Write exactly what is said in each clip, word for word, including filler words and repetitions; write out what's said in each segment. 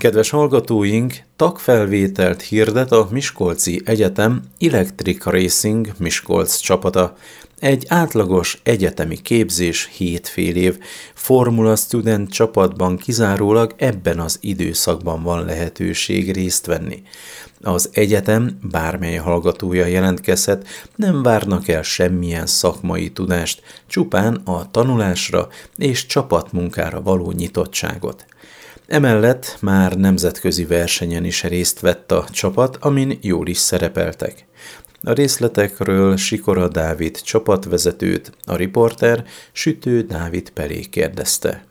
Kedves hallgatóink, tagfelvételt hirdet a Miskolci Egyetem Electric Racing Miskolc csapata. Egy átlagos egyetemi képzés hét fél év. Formula Student csapatban kizárólag ebben az időszakban van lehetőség részt venni. Az egyetem bármely hallgatója jelentkezhet, nem várnak el semmilyen szakmai tudást, csupán a tanulásra és csapatmunkára való nyitottságot. Emellett már nemzetközi versenyen is részt vett a csapat, amin jól is szerepeltek. A részletekről Sikora Dávid csapatvezetőt, a riporter Sütő Dávid Pelé kérdezte.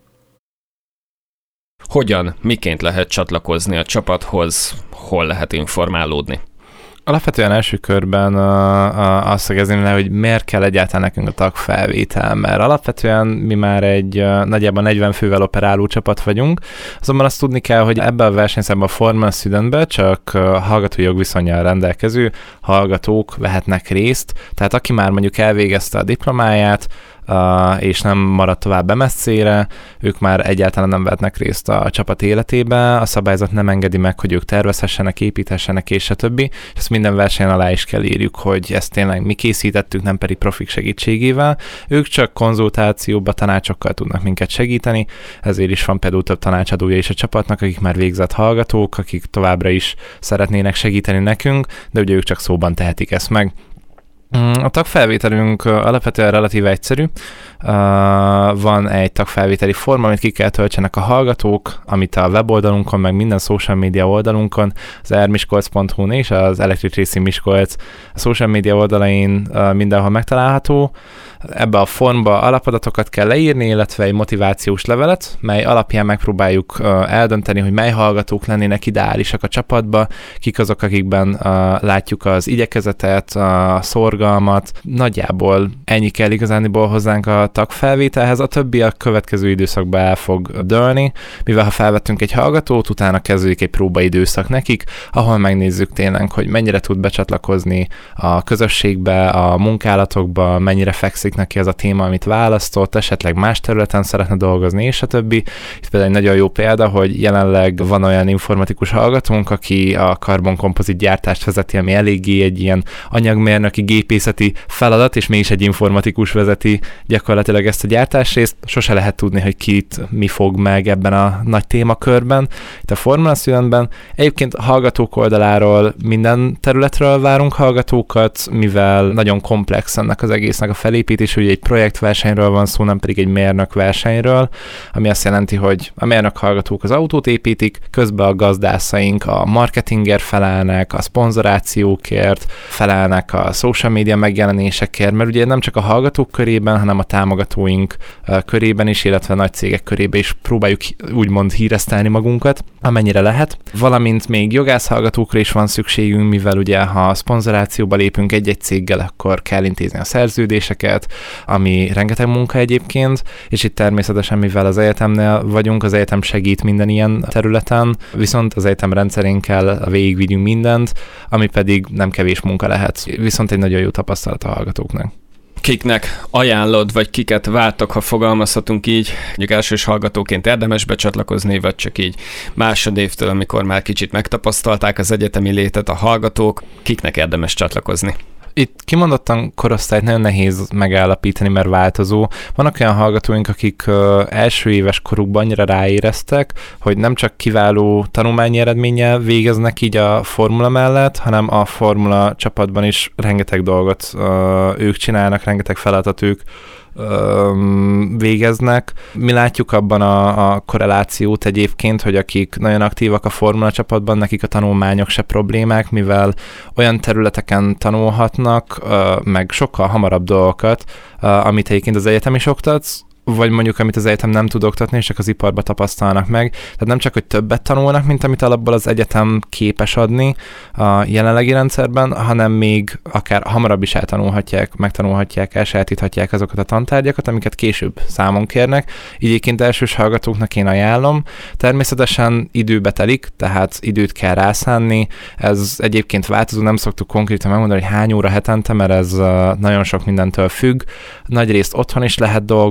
Hogyan, miként lehet csatlakozni a csapathoz, hol lehet informálódni? Alapvetően első körben uh, uh, azt szögezném le, hogy miért kell egyáltalán nekünk a tagfelvétel, mert alapvetően mi már egy uh, nagyjából negyven fővel operáló csapat vagyunk, azonban azt tudni kell, hogy ebben a versenyszámban a Formula Studentben csak uh, hallgatói jogviszonnyal rendelkező hallgatók vehetnek részt, tehát aki már mondjuk elvégezte a diplomáját, Uh, és nem maradt tovább em es cére, ők már egyáltalán nem vehetnek részt a, a csapat életébe, a szabályzat nem engedi meg, hogy ők tervezhessenek, építhessenek, és a többi, és ezt minden versenyen alá is kell írjuk, hogy ezt tényleg mi készítettük, nem pedig profik segítségével. Ők csak konzultációba, tanácsokkal tudnak minket segíteni, ezért is van például több tanácsadója is a csapatnak, akik már végzett hallgatók, akik továbbra is szeretnének segíteni nekünk, de ugye ők csak szóban tehetik ezt meg. A tagfelvételünk alapvetően relatíve egyszerű. Van egy tagfelvételi forma, amit ki kell töltsenek a hallgatók, amit a weboldalunkon, meg minden social media oldalunkon, az er miskolc pont hu-n és az Electric Racing Miskolc a social media oldalain mindenhol megtalálható. Ebbe a formba alapadatokat kell leírni, illetve egy motivációs levelet, mely alapján megpróbáljuk eldönteni, hogy mely hallgatók lennének ideálisak a csapatba, kik azok, akikben látjuk az igyekezetet, a szorgalmat. Nagyjából ennyi kell igazániból hozzánk a tagfelvételhez, a többi a következő időszakban el fog dőlni, mivel ha felvettünk egy hallgatót, utána kezdődik egy próbaidőszak nekik, ahol megnézzük tényleg, hogy mennyire tud becsatlakozni a közösségbe, a munkálatokba, mennyire fekszik neki az a téma, amit választott, esetleg más területen szeretne dolgozni, és a többi. Itt például egy nagyon jó példa, hogy jelenleg van olyan informatikus hallgatónk, aki a karbonkompozit gyártást vezeti, ami eléggé egy ilyen anyagmérnöki, gépészeti feladat, és mégis egy informatikus vezeti gyakorlatilag ezt a gyártásrészt. Sose lehet tudni, hogy kit mi fog meg ebben a nagy témakörben. Itt a Formula Studentben egyébként hallgatók oldaláról minden területről várunk hallgatókat, mivel nagyon komplex ennek az egésznek a felépítés, és ugye egy projektversenyről van szó, nem pedig egy mérnök versenyről, ami azt jelenti, hogy a mérnök hallgatók az autót építik, közben a gazdászaink a marketingért felelnek, a szponzorációkért felelnek, a social media megjelenésekért, mert ugye nem csak a hallgatók körében, hanem a támogatóink körében is, illetve nagy cégek körében is próbáljuk úgymond híresztelni magunkat, amennyire lehet. Valamint még jogászhallgatókra is van szükségünk, mivel ugye ha szponzorációba lépünk egy-egy céggel, akkor kell intézni a szerződéseket, ami rengeteg munka egyébként, és itt természetesen, mivel az egyetemnél vagyunk, az egyetem segít minden ilyen területen, viszont az egyetem rendszerén kell végigvigyünk mindent, ami pedig nem kevés munka lehet, viszont egy nagyon jó tapasztalat a hallgatóknak. Kiknek ajánlod, vagy kiket vártok, ha fogalmazhatunk így, mondjuk elsős hallgatóként érdemes becsatlakozni, vagy csak így másodévtől, amikor már kicsit megtapasztalták az egyetemi létet a hallgatók, kiknek érdemes csatlakozni? Itt kimondottan korosztályt nagyon nehéz megállapítani, mert változó. Vannak olyan hallgatóink, akik uh, első éves korukban annyira ráéreztek, hogy nem csak kiváló tanulmányi eredménnyel végeznek így a formula mellett, hanem a formula csapatban is rengeteg dolgot uh, ők csinálnak, rengeteg feladatot ők végeznek. Mi látjuk abban a, a korrelációt egyébként, hogy akik nagyon aktívak a formula csapatban, nekik a tanulmányok se problémák, mivel olyan területeken tanulhatnak, meg sokkal hamarabb dolgokat, amit egyébként az egyetem is oktatsz, vagy mondjuk, amit az egyetem nem tud oktatni, és csak az iparba tapasztalnak meg. Tehát nem csak, hogy többet tanulnak, mint amit alapból az egyetem képes adni a jelenlegi rendszerben, hanem még akár hamarabb is eltanulhatják, megtanulhatják, elsajátíthatják azokat a tantárgyakat, amiket később számon kérnek. Így egyébként elsős hallgatóknak én ajánlom. Természetesen időbe telik, tehát időt kell rászánni. Ez egyébként változó, nem szoktuk konkrétan megmondani, hogy hány óra hetente, mert ez nagyon sok mindentől függ. Nagyrészt otthon is lehet dolgozni,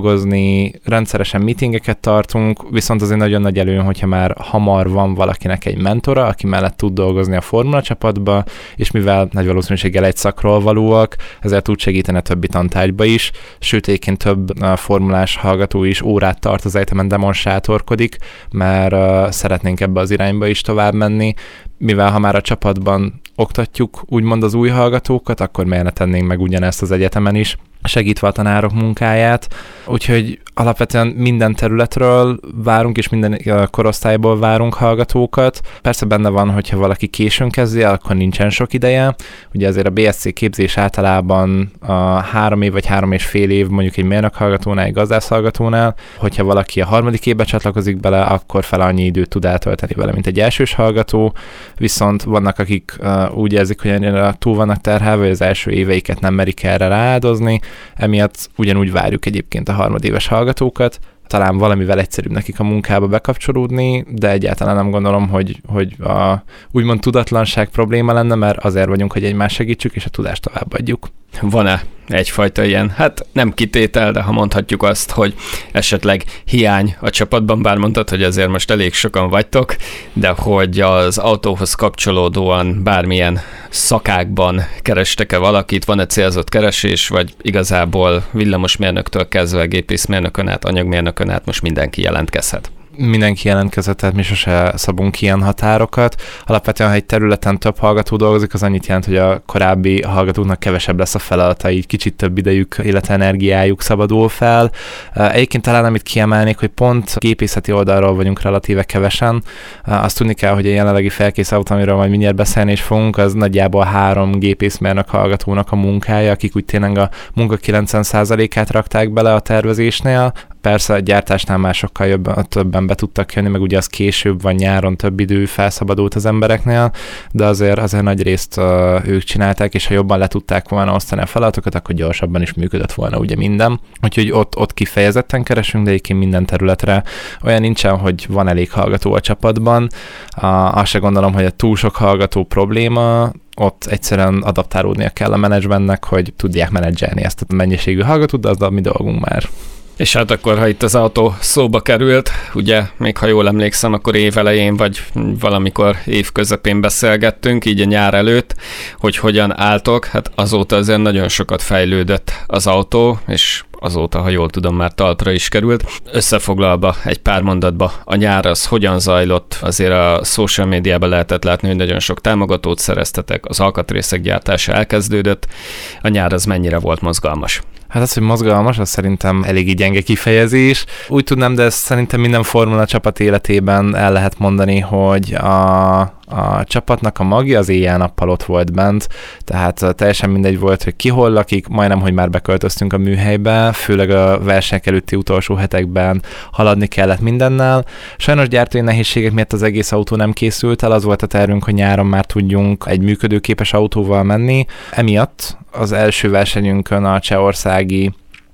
mi rendszeresen meetingeket tartunk, viszont azért nagyon nagy előny, hogyha már hamar van valakinek egy mentora, aki mellett tud dolgozni a formula csapatba, és mivel nagy valószínűséggel egy szakról valóak, ezért tud segíteni a többi tantárgyba is, sőt egyébként több formulás hallgató is órát tart az egyetemen, demonstrátorkodik, mert uh, szeretnénk ebbe az irányba is tovább menni, mivel ha már a csapatban oktatjuk úgymond az új hallgatókat, akkor miért ne tennénk meg ugyanezt az egyetemen is, segítve a tanárok munkáját. Úgyhogy alapvetően minden területről várunk, és minden korosztályból várunk hallgatókat. Persze benne van, hogyha valaki későn kezdi el, akkor nincsen sok ideje. Ugye azért a bé es cé képzés általában a három év vagy három és fél év, mondjuk egy mérnök hallgatónál, egy gazdász hallgatónál. Hogyha valaki a harmadik évbe csatlakozik bele, akkor fel annyi időt tud eltölteni vele, mint egy elsős hallgató. Viszont vannak, akik uh, úgy érzik, hogy ennyire túl vannak terhelve, hogy az első éveiket nem merik erre rááldozni. Emiatt ugyanúgy várjuk egyébként a harmadéves hallgatókat. Talán valamivel egyszerűbb nekik a munkába bekapcsolódni, de egyáltalán nem gondolom, hogy, hogy a úgymond tudatlanság probléma lenne, mert azért vagyunk, hogy egymást segítsük, és a tudást továbbadjuk. Van-e egyfajta ilyen, hát nem kitétel, de ha mondhatjuk azt, hogy esetleg hiány a csapatban, bár mondtad, hogy azért most elég sokan vagytok, de hogy az autóhoz kapcsolódóan bármilyen szakákban kerestek-e valakit, van-e célzott keresés, vagy igazából villamosmérnöktől kezdve gépészmérnökön át, anyagmérnökön át most mindenki jelentkezhet? Mindenki jelentkezett, tehát mi sose szabunk ilyen határokat. Alapvetően, ha egy területen több hallgató dolgozik, az annyit jelent, hogy a korábbi hallgatóknak kevesebb lesz a feladata, így kicsit több idejük, illetve energiájuk szabadul fel. Egyébként talán amit kiemelnék, hogy pont gépészeti oldalról vagyunk relatíve kevesen. Azt tudni kell, hogy a jelenlegi felkész autó, amiről majd mindjárt beszélni is fogunk, az nagyjából három gépészmérnök hallgatónak a munkája, akik úgy tényleg a munka kilencven százalékát rakták bele a tervezésnél. Persze a gyártásnál már sokkal jobban, többen be tudtak jönni, meg ugye az később van, nyáron több idő felszabadult az embereknél, de azért, azért nagy részt uh, ők csinálták, és ha jobban le tudták volna osztani a feladatokat, akkor gyorsabban is működött volna ugye minden. Úgyhogy ott, ott kifejezetten keresünk, de egyébként minden területre olyan nincsen, hogy van elég hallgató a csapatban. Uh, azt se gondolom, hogy a túl sok hallgató probléma, ott egyszerűen adaptálódnia kell a menedzsmentnek, hogy tudják menedzselni ezt a mennyiségű hallgatót, de az a mi dolgunk már. És hát akkor, ha itt az autó szóba került, ugye, még ha jól emlékszem, akkor év elején, vagy valamikor év közepén beszélgettünk, így a nyár előtt, hogy hogyan álltok. Hát azóta azért nagyon sokat fejlődött az autó, és azóta, ha jól tudom, már talpra is került. Összefoglalva egy pár mondatba, a nyár az hogyan zajlott? Azért a social médiában lehetett látni, hogy nagyon sok támogatót szereztetek, az alkatrészek gyártása elkezdődött. A nyár az mennyire volt mozgalmas? Hát az, hogy mozgalmas, az szerintem eléggé gyenge kifejezés. Úgy tudnám, de ezt szerintem minden formula csapat életében el lehet mondani, hogy a, a csapatnak a magja az éjjel-nappal ott volt bent, tehát teljesen mindegy volt, hogy ki hol lakik, majdnem, hogy már beköltöztünk a műhelybe, főleg a versenyek előtti utolsó hetekben haladni kellett mindennel. Sajnos gyártói nehézségek miatt az egész autó nem készült el, az volt a tervünk, hogy nyáron már tudjunk egy működőképes autóval menni. Emiatt az első versenyünkön a csehországi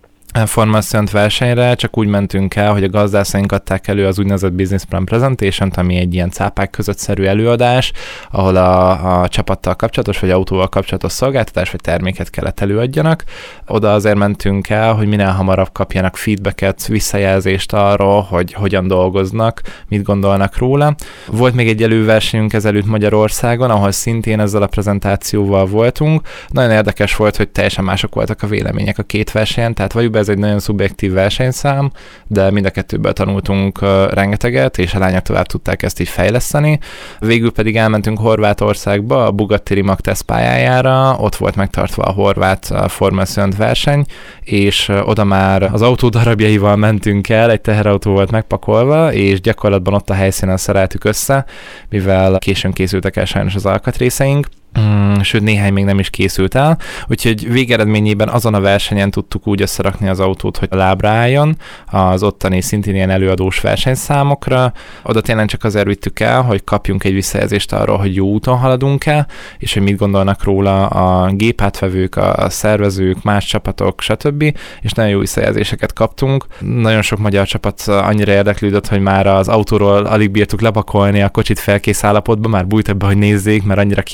Formula versenyre csak úgy mentünk el, hogy a gazdászaink adták elő az úgynevezett Business Plan Presentation-t, ami egy ilyen cápák között szerű előadás, ahol a, a csapattal kapcsolatos, vagy autóval kapcsolatos szolgáltatás, vagy terméket kellett előadjanak. Oda azért mentünk el, hogy minél hamarabb kapjanak feedbacket, visszajelzést arról, hogy hogyan dolgoznak, mit gondolnak róla. Volt még egy előversenyünk ezelőtt Magyarországon, ahol szintén ezzel a prezentációval voltunk. Nagyon érdekes volt, hogy teljesen mások voltak a vélemények a két versenyen, tehát vagy ez egy nagyon szubjektív versenyszám, de mind a kettőből tanultunk uh, rengeteget, és a lányok tovább tudták ezt így fejleszteni. Végül pedig elmentünk Horvátországba, a Bugatti Rimac tesztpályájára, ott volt megtartva a horvát uh, Formula verseny, és uh, oda már az autó darabjaival mentünk el, egy teherautó volt megpakolva, és gyakorlatban ott a helyszínen szereltük össze, mivel későn készültek el sajnos az alkatrészeink. Mm, sőt, néhány még nem is készült el, úgyhogy végeredményében azon a versenyen tudtuk úgy összerakni az autót, hogy lábra álljon az ottani szintén ilyen előadós versenyszámokra. Oda tényleg csak azért vittük el, hogy kapjunk egy visszajelzést arról, hogy jó úton haladunk-e, és hogy mit gondolnak róla a gépátvevők, a szervezők, más csapatok, stb. És nagyon jó visszajelzéseket kaptunk. Nagyon sok magyar csapat annyira érdeklődött, hogy már az autóról alig bírtuk lepakolni a kocsit felkész állapotba, már bújtak be, hogy nézzék, mert annyira kíváncsiak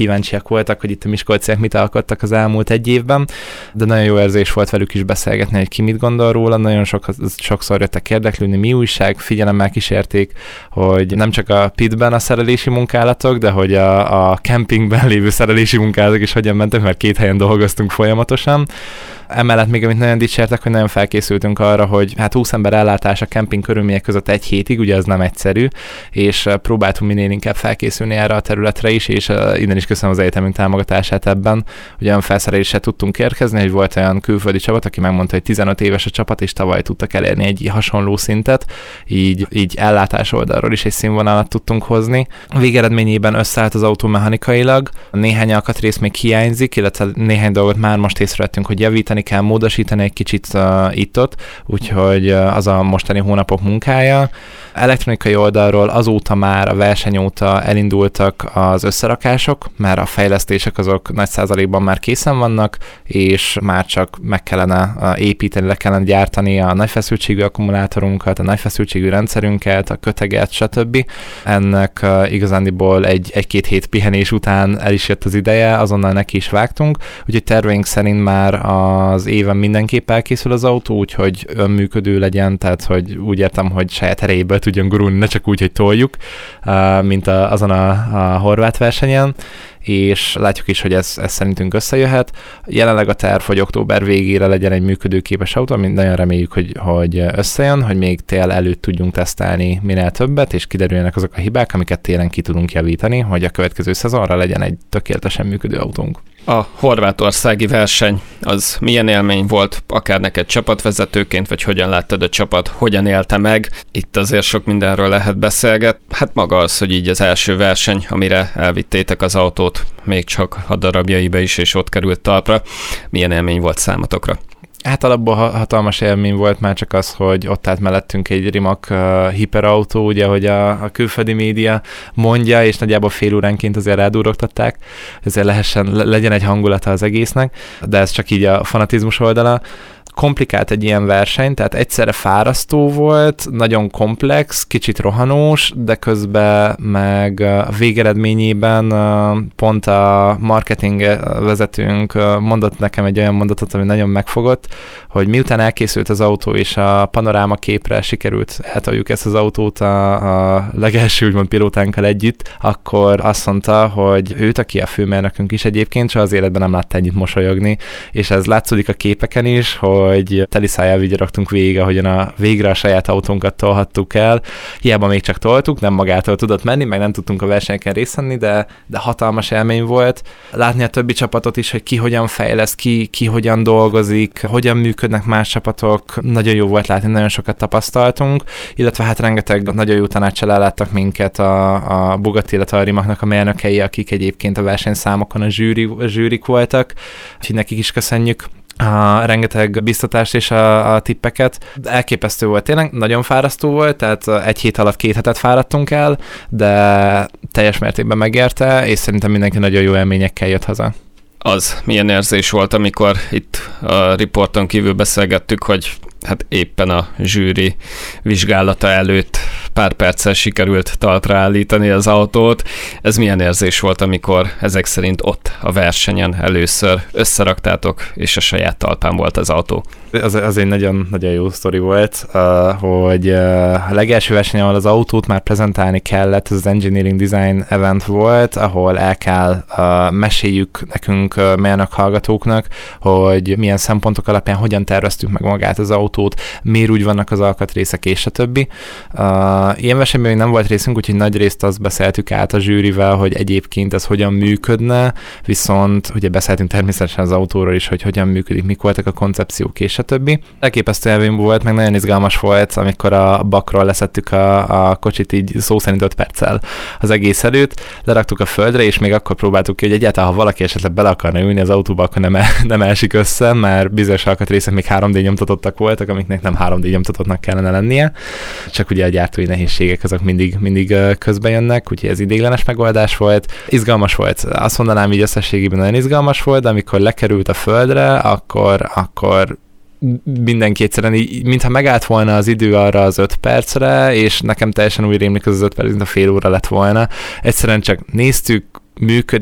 voltak, hogy itt a miskolciak mit alkottak az elmúlt egy évben, de nagyon jó érzés volt velük is beszélgetni, hogy ki mit gondol róla, nagyon sok, sokszor jöttek érdeklődni, mi újság, figyelemmel kísérték, hogy nem csak a pitben a szerelési munkálatok, de hogy a, a kempingben lévő szerelési munkálatok is hogyan mentek, mert két helyen dolgoztunk folyamatosan. Emellett még, amit nagyon dicsértek, hogy nagyon felkészültünk arra, hogy hát húsz ember ellátása kemping körülmények között egy hétig, ugye ez nem egyszerű, és próbáltunk minél inkább felkészülni erre a területre is, és innen is köszönöm az egyetemünk támogatását ebben, hogy olyan felszerelésre tudtunk érkezni, hogy volt olyan külföldi csapat, aki megmondta, hogy tizenöt éves a csapat, és tavaly tudtak elérni egy hasonló szintet, így, így ellátás oldalról is egy színvonalat tudtunk hozni. Végeredményében összeállt az autó mechanikailag, néhány alkatrész még hiányzik, illetve néhány dolgot már most észrevettünk, hogy javítani kell, módosítani egy kicsit uh, itt-ott, úgyhogy uh, az a mostani hónapok munkája. Elektronikai oldalról azóta már a verseny óta elindultak az összerakások, mert a fejlesztések azok nagy százalékban már készen vannak, és már csak meg kellene uh, építeni, le kellene gyártani a nagy feszültségű akkumulátorunkat, a nagy feszültségű rendszerünket, a köteget, stb. Ennek uh, igazándiból egy, egy-két hét pihenés után el is jött az ideje, azonnal neki is vágtunk, úgyhogy terveink szerint már az éven mindenképp elkészül az autó, úgyhogy önműködő legyen, tehát hogy úgy értem, hogy saját erejéből tudjon gurulni, ne csak úgy, hogy toljuk, mint a, azon a, a horvát versenyen, és látjuk is, hogy ez, ez szerintünk összejöhet. Jelenleg a terv, hogy október végére legyen egy működőképes autó, amit nagyon reméljük, hogy, hogy összejön, hogy még tél előtt tudjunk tesztelni minél többet, és kiderüljenek azok a hibák, amiket télen ki tudunk javítani, hogy a következő szezonra legyen egy tökéletesen működő autónk. A horvátországi verseny az milyen élmény volt, akár neked csapatvezetőként, vagy hogyan láttad a csapat, hogyan élte meg? Itt azért sok mindenről lehet beszélgetni. Hát maga az, hogy így az első verseny, amire elvittétek az autót, még csak a darabjaiba is, és ott került talpra. Milyen élmény volt számotokra? Hát alapból hatalmas élmény volt már csak az, hogy ott állt mellettünk egy Rimac uh, hiperautó, ugye, hogy a, a külföldi média mondja, és nagyjából fél óránként azért rádúrogtatták, ezért lehessen, legyen egy hangulata az egésznek, de ez csak így a fanatizmus oldala. Komplikált egy ilyen verseny, tehát egyszerre fárasztó volt, nagyon komplex, kicsit rohanós, de közben meg a végeredményében pont a marketing vezetőnk mondott nekem egy olyan mondatot, ami nagyon megfogott, hogy miután elkészült az autó és a panoráma képre sikerült eltoljuk ezt az autót a, a legelső úgymond pilótánkkal együtt, akkor azt mondta, hogy őt, aki a főmérnökünk is egyébként, soha az életben nem látta ennyit mosolyogni, és ez látszódik a képeken is, hogy teliszájjal vigyorogtunk végig, ahogyan a végre a saját autónkat tolhattuk el. Hiába még csak toltuk, nem magától tudott menni, meg nem tudtunk a versenyeken részt venni, de, de hatalmas élmény volt. Látni a többi csapatot is, hogy ki hogyan fejleszt, ki, ki hogyan dolgozik, hogyan működnek más csapatok. Nagyon jó volt látni, nagyon sokat tapasztaltunk, illetve hát rengeteg nagyon jó tanáccsal elláttak minket a, a Bugatti, illetve a Rimacnak a mérnökei, akik egyébként a versenyszámokon a, zsűri, a zsűrik voltak, úgyhogy nekik is köszönjük a rengeteg biztatást és a, a tippeket. Elképesztő volt tényleg, nagyon fárasztó volt, tehát egy hét alatt két hetet fáradtunk el, de teljes mértékben megérte, és szerintem mindenki nagyon jó élményekkel jött haza. Az milyen érzés volt, amikor itt a riporton kívül beszélgettük, hogy hát éppen a zsűri vizsgálata előtt pár perccel sikerült talpra állítani az autót. Ez milyen érzés volt, amikor ezek szerint ott a versenyen először összeraktátok, és a saját talpán volt az autó? Az, az egy nagyon, nagyon jó sztori volt, uh, hogy uh, a legelső verseny, ahol az autót már prezentálni kellett, ez az Engineering Design Event volt, ahol el kell uh, meséljük nekünk uh, mérnök hallgatóknak, hogy milyen szempontok alapján hogyan terveztük meg magát az autót, miért úgy vannak az alkatrészek, és a többi. Uh, ilyen versenyben még nem volt részünk, úgyhogy nagy részt azt beszéltük át a zsűrivel, hogy egyébként ez hogyan működne, viszont ugye beszéltünk természetesen az autóról is, hogy hogyan működik, mik voltak a koncepciók, és a többi. Elképesztő élmény volt, meg nagyon izgalmas volt, amikor a bakról leszettük a, a kocsit így szó szerint öt perccel az egész előtt, leraktuk a földre, és még akkor próbáltuk ki, hogy egyáltalán, ha valaki esetleg bele akarna ülni az autóba, akkor nem, nem elsik össze, mert bizonyos alkatrészek még három dé nyomtatottak voltak, amiknek nem három dé nyomtatottnak kellene lennie, csak ugye a gyártói nehézségek azok mindig, mindig közben jönnek, úgyhogy ez idéglenes megoldás volt. Izgalmas volt. Azt mondanám, így összességében nagyon izgalmas volt, de amikor lekerült a földre, akkor, akkor mindenki egyszerűen így, mintha megállt volna az idő arra az öt percre, és nekem teljesen úgy rémlik az az öt perc, mint a fél óra lett volna. Egyszerűen csak néztük, működik,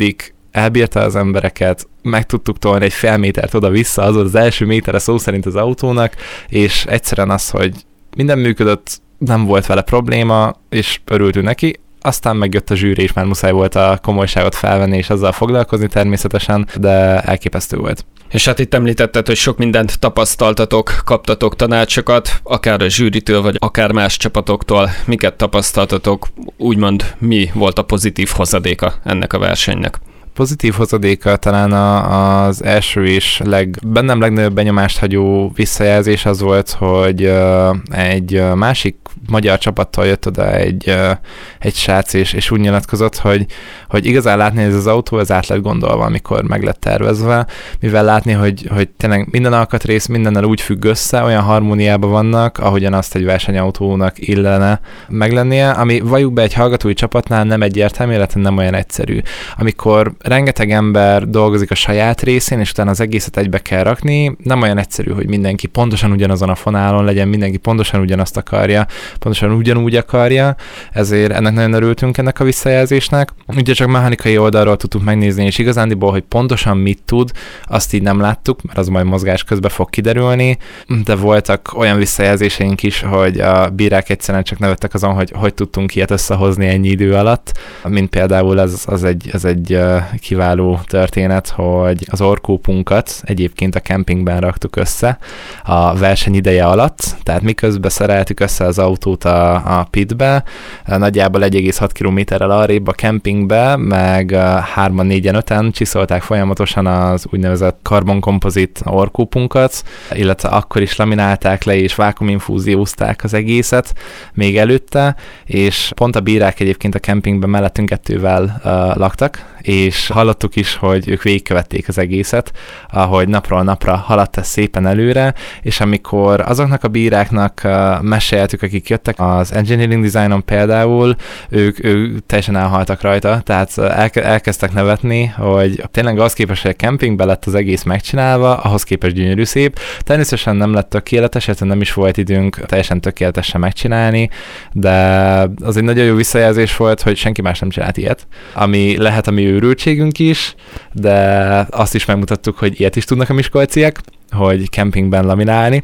elbírta az embereket, meg tudtuk tolni egy fél métert oda-vissza, az volt az első méterre szó szerint az autónak, és egyszerűen az, hogy minden működött, nem volt vele probléma, és örültünk neki. Aztán megjött a zsűri, és már muszáj volt a komolyságot felvenni, és azzal foglalkozni természetesen, de elképesztő volt. És hát itt említetted, hogy sok mindent tapasztaltatok, kaptatok tanácsokat, akár a zsűritől, vagy akár más csapatoktól. Miket tapasztaltatok? Úgymond mi volt a pozitív hozadéka ennek a versenynek? Pozitív hozadéka talán a, az első és leg, bennem legnagyobb benyomást hagyó visszajelzés az volt, hogy uh, egy uh, másik magyar csapattal jött oda egy, uh, egy srác, és, és úgy nyilatkozott, hogy, hogy igazán látni, hogy ez az autó ez át lett gondolva, amikor meg lett tervezve, mivel látni, hogy, hogy tényleg minden alkatrész mindennel úgy függ össze, olyan harmóniában vannak, ahogyan azt egy versenyautónak illene meglennie, ami valljuk be egy hallgatói csapatnál nem egyértelmű, illetve nem olyan egyszerű. Amikor rengeteg ember dolgozik a saját részén, és utána az egészet egybe kell rakni, nem olyan egyszerű, hogy mindenki pontosan ugyanazon a fonálon legyen, mindenki pontosan ugyanazt akarja, pontosan ugyanúgy akarja, ezért ennek nagyon örültünk ennek a visszajelzésnek. Ugye csak mechanikai oldalról tudtuk megnézni, és igazándiból, hogy pontosan mit tud, azt így nem láttuk, mert az majd mozgás közben fog kiderülni, de voltak olyan visszajelzéseink is, hogy a bírák egyszerűen csak nevettek azon, hogy hogy tudtunk ilyet összehozni ennyi idő alatt, mint például ez az egy, ez egy kiváló történet, hogy az orkópunkat egyébként a kempingben raktuk össze a verseny ideje alatt, tehát miközben szereltük össze az autót a, a pitbe, nagyjából egy egész hat kilométerrel arrébb a kempingbe, meg hárman, négyen, öten csiszolták folyamatosan az úgynevezett karbonkompozit orkópunkat, illetve akkor is laminálták le, és vákuuminfúziózták az egészet még előtte, és pont a bírák egyébként a kempingben mellettünk kettővel uh, laktak, és hallottuk is, hogy ők végigkövették az egészet, ahogy napról napra haladt ez szépen előre, és amikor azoknak a bíráknak uh, meséltük, akik jöttek az engineering designon például, ők, ők teljesen elhaltak rajta, tehát elke, elkezdtek nevetni, hogy tényleg az képest, hogy a kempingben lett az egész megcsinálva, ahhoz képest gyönyörű szép. Természetesen nem lett tökéletes, illetve nem is volt időnk teljesen tökéletesen megcsinálni, de az egy nagyon jó visszajelzés volt, hogy senki más nem csinált ilyet, ami lehet a mi őrültségünk is, de azt is megmutattuk, hogy ilyet is tudnak a miskolciak, hogy kempingben laminálni.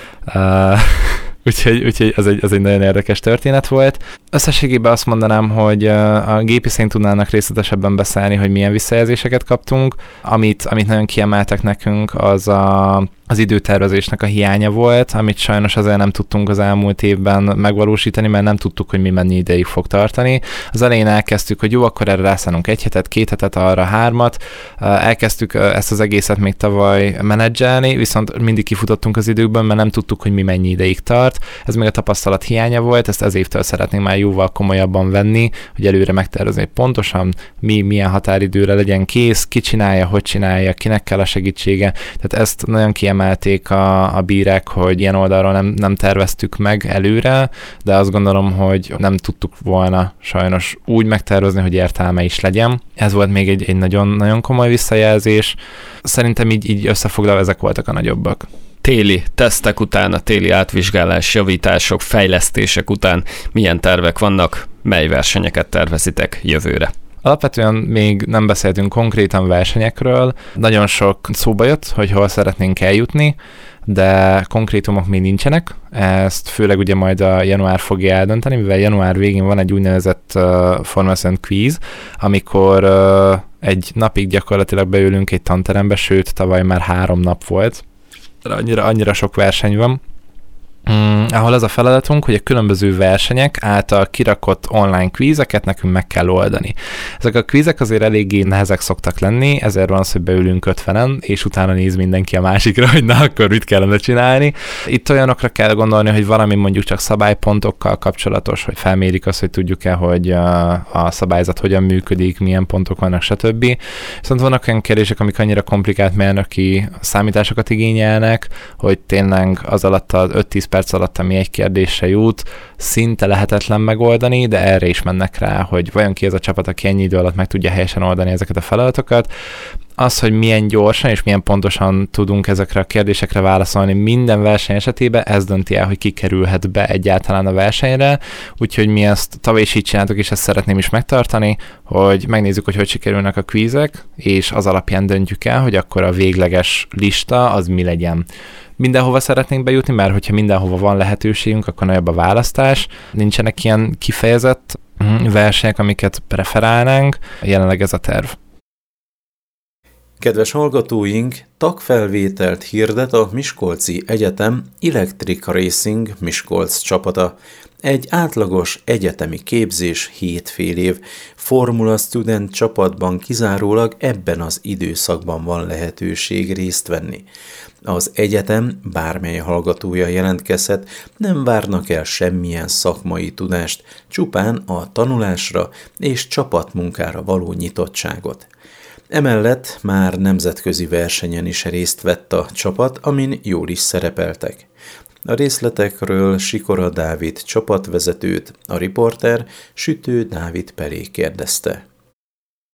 Uh, úgyhogy, úgyhogy ez, egy, ez egy nagyon érdekes történet volt. Összességében azt mondanám, hogy a gépiszén tudnának részletesebben beszélni, hogy milyen visszajelzéseket kaptunk. Amit, amit nagyon kiemeltek nekünk, az a, az időtervezésnek a hiánya volt, amit sajnos azért nem tudtunk az elmúlt évben megvalósítani, mert nem tudtuk, hogy mi mennyi ideig fog tartani. Az elején elkezdtük, hogy jó, akkor erre rászánunk egy hetet, két hetet, arra hármat. Elkezdtük ezt az egészet még tavaly menedzselni, viszont mindig kifutottunk az időkben, mert nem tudtuk, hogy mi mennyi ideig tart. Ez még a tapasztalat hiánya volt, ezt ez évtől szeretnénk már jóval komolyabban venni, hogy előre megtervezni pontosan mi, milyen határidőre legyen kész, ki csinálja, hogy csinálja, kinek kell a segítsége. Tehát ezt nagyon kiemelték a, a bírák, hogy ilyen oldalról nem, nem terveztük meg előre, de azt gondolom, hogy nem tudtuk volna sajnos úgy megtervezni, hogy értelme is legyen. Ez volt még egy, egy nagyon, nagyon komoly visszajelzés. Szerintem így, így összefoglalva ezek voltak a nagyobbak. Téli tesztek után, a téli átvizsgálás, javítások, fejlesztések után milyen tervek vannak, mely versenyeket tervezitek jövőre? Alapvetően még nem beszéltünk konkrétan versenyekről, nagyon sok szóba jött, hogy hol szeretnénk eljutni, de konkrétumok még nincsenek, ezt főleg ugye majd a január fogja eldönteni, mivel január végén van egy úgynevezett uh, Formula quiz, amikor uh, egy napig gyakorlatilag beülünk egy tanterembe, sőt tavaly már három nap volt, annyira, annyira sok verseny van, Mm, ahol az a feladatunk, hogy a különböző versenyek által kirakott online kvízeket nekünk meg kell oldani. Ezek a kvízek azért eléggé nehezek szoktak lenni, ezért van az, hogy beülünk ötvenen, és utána néz mindenki a másikra, hogy na, akkor mit kellene csinálni. Itt olyanokra kell gondolni, hogy valami mondjuk csak szabálypontokkal kapcsolatos, hogy felmérik azt, hogy tudjuk-e, hogy a szabályzat hogyan működik, milyen pontok vannak, stb. Viszont vannak olyan kérdések, amik annyira komplikált mérnöki számításokat igényelnek, hogy tényleg az alatt az öt-tíz perc alatt, ami egy kérdésre jut, szinte lehetetlen megoldani, de erre is mennek rá, hogy vajon ki ez a csapat, aki ennyi idő alatt meg tudja helyesen oldani ezeket a feladatokat. Az, hogy milyen gyorsan és milyen pontosan tudunk ezekre a kérdésekre válaszolni minden verseny esetében, ez dönti el, hogy ki kerülhet be egyáltalán a versenyre, úgyhogy mi ezt tavaly is így csináltuk, és ezt szeretném is megtartani, hogy megnézzük, hogy hogy sikerülnek a kvízek, és az alapján döntjük el, hogy akkor a végleges lista az mi legyen. Mindenhova szeretnénk bejutni, mert hogyha mindenhova van lehetőségünk, akkor nagyobb a választás. Nincsenek ilyen kifejezett versenyek, amiket preferálnánk. Jelenleg ez a terv. Kedves hallgatóink, tagfelvételt hirdet a Miskolci Egyetem Electric Racing Miskolc csapata. Egy átlagos egyetemi képzés hét fél év. Formula Student csapatban kizárólag ebben az időszakban van lehetőség részt venni. Az egyetem bármely hallgatója jelentkezhet, nem várnak el semmilyen szakmai tudást, csupán a tanulásra és csapatmunkára való nyitottságot. Emellett már nemzetközi versenyen is részt vett a csapat, amin jól is szerepeltek. A részletekről Sikora Dávid csapatvezetőt, a riporter Sütő Dávid Pelé kérdezte.